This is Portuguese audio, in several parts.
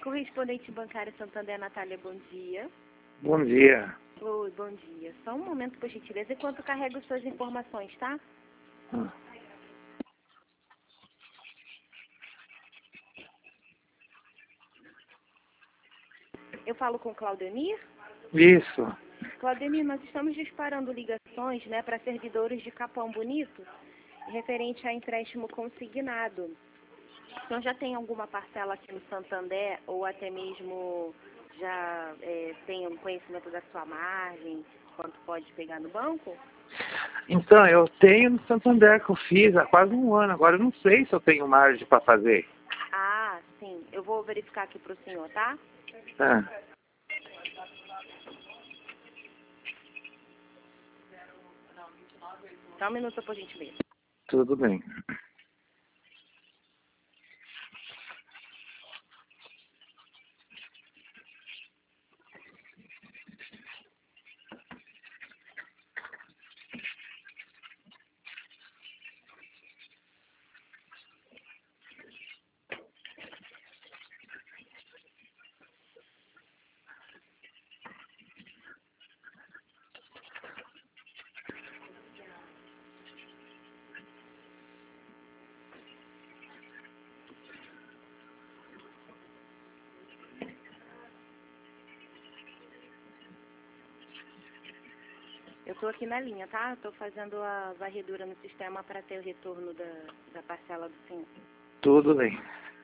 Correspondente bancária Santander, Natália, bom dia. Bom dia. Oi, bom dia. Só um momento, por gentileza, enquanto carrego suas informações, tá? Eu falo com Claudemir? Isso. Claudemir, nós estamos disparando ligações, né, para servidores de Capão Bonito, referente a empréstimo consignado. Então já tem alguma parcela aqui no Santander, ou até mesmo já tem um conhecimento da sua margem, quanto pode pegar no banco? Então, eu tenho no Santander que eu fiz há quase um ano. Agora eu não sei se eu tenho margem para fazer. Ah, sim. Eu vou verificar aqui para o senhor, tá? Ah, Só um minuto, por gentileza. tudo bem. Eu estou aqui na linha, tá? Estou fazendo a varredura no sistema para ter o retorno da parcela do senhor. Tudo bem.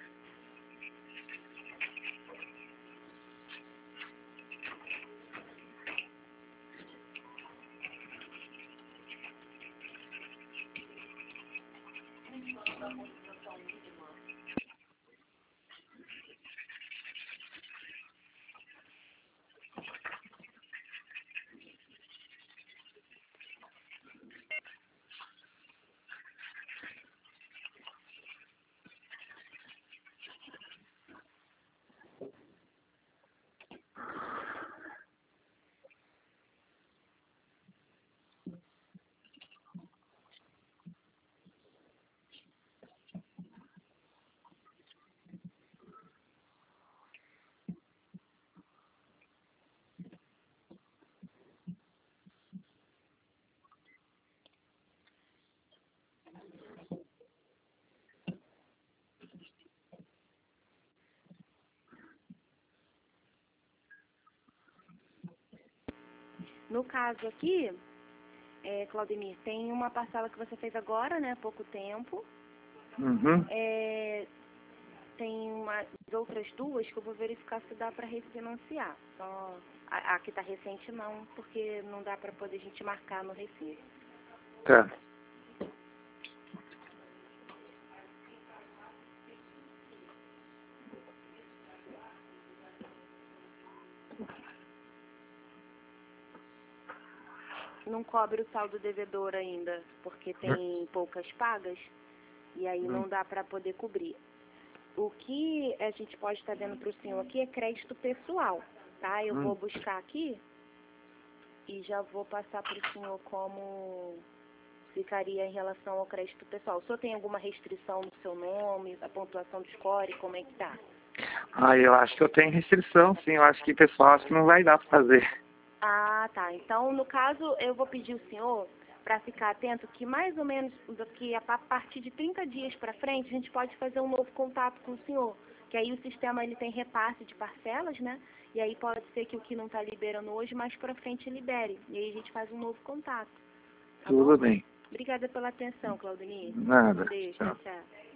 No caso aqui, Claudemir, tem uma parcela que você fez agora, né? Há pouco tempo. Uhum. Tem outras duas que eu vou verificar se dá para refinanciar. Só a que está recente não, porque não dá para poder a gente marcar no recibo. Tá. Não cobre o saldo devedor ainda, porque tem poucas pagas, e aí não dá para poder cobrir. O que a gente pode estar dando para o senhor aqui é crédito pessoal, tá? Eu vou buscar aqui e já vou passar para o senhor como ficaria em relação ao crédito pessoal. O senhor tem alguma restrição no seu nome, a pontuação do score, como é que tá? Ah, eu acho que eu tenho restrição, sim. Eu acho que pessoal, acho que não vai dar para fazer. Ah, tá. Então, no caso, eu vou pedir ao senhor para ficar atento que mais ou menos daqui a partir de 30 dias para frente, a gente pode fazer um novo contato com o senhor. Que aí o sistema ele tem repasse de parcelas, né? E aí pode ser que o que não está liberando hoje, mais para frente libere. E aí a gente faz um novo contato. Tá Tudo bom? bem. Obrigada pela atenção, Claudemir. Nada. Um beijo. Tchau. Tchau.